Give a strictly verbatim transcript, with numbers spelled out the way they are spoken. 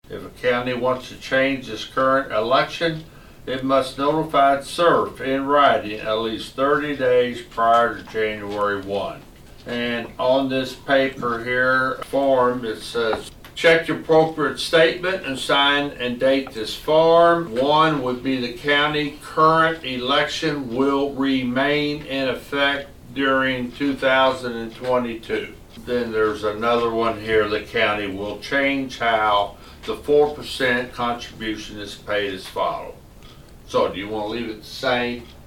If a county wants to change its current election, it must notify S E R F in writing at least thirty days prior to January first. And on this paper here, form, it says, check the appropriate statement and sign and date this form. One would be the county current election will remain in effect during two thousand twenty-two. Then there's another one here, the county will change how the four percent contribution is paid as follows. So do you want to leave it the same?